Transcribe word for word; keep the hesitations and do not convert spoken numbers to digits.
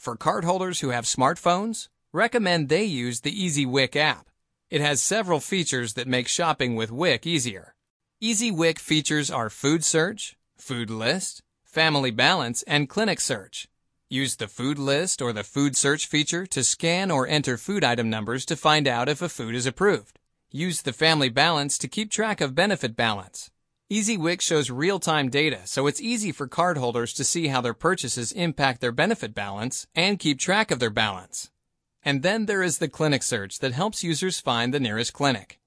For cardholders who have smartphones, recommend they use the EasyWick app. It has several features that make shopping with Wick easier. EasyWick features are Food Search, Food List, Family Balance, and Clinic Search. Use the Food List or the Food Search feature to scan or enter food item numbers to find out if a food is approved. Use the Family Balance to keep track of benefit balance. EasyWick shows real-time data, so it's easy for cardholders to see how their purchases impact their benefit balance and keep track of their balance. And then there is the Clinic Search that helps users find the nearest clinic.